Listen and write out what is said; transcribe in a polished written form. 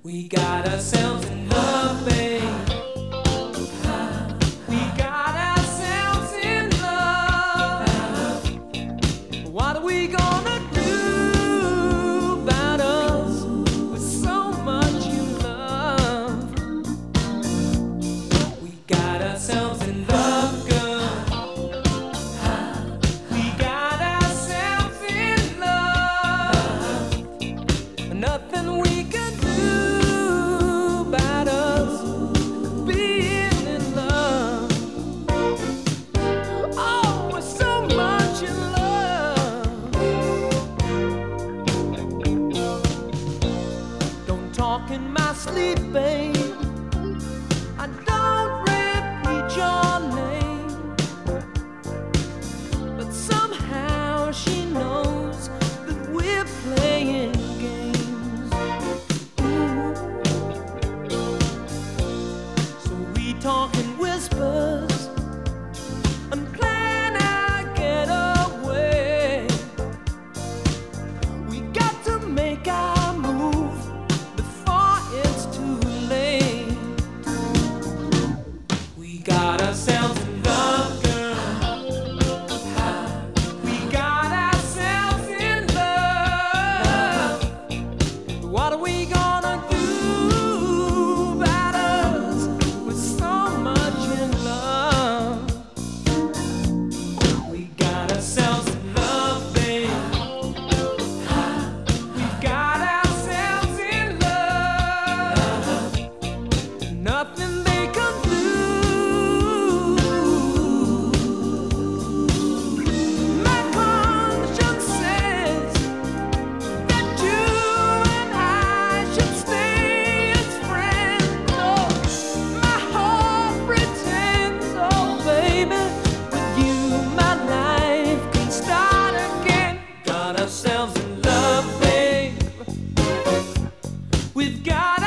We got ourselves in love, babe. We got ourselves in love. What are we gonna do about us with so much in love? We got ourselves in love, girl. We got ourselves in love. Nothing we can do about us being in love. Oh, we're so much in love. Don't talk in my sleep, babe. I don't repeat your name, but somehow she knows that we're playing games. So we talk in whispers and plan our getaway. We got to make our move before it's too late. We got ourselves in love, girl. We got ourselves in love. What are we gonna do about us with so much in love? We got ourselves in love, babe. We got ourselves in love. Nothing they can do. My conscience says that you and I should stay as friends. Oh, my heart pretends, oh baby, with you my life can start again. Got ourselves in love, babe. We've got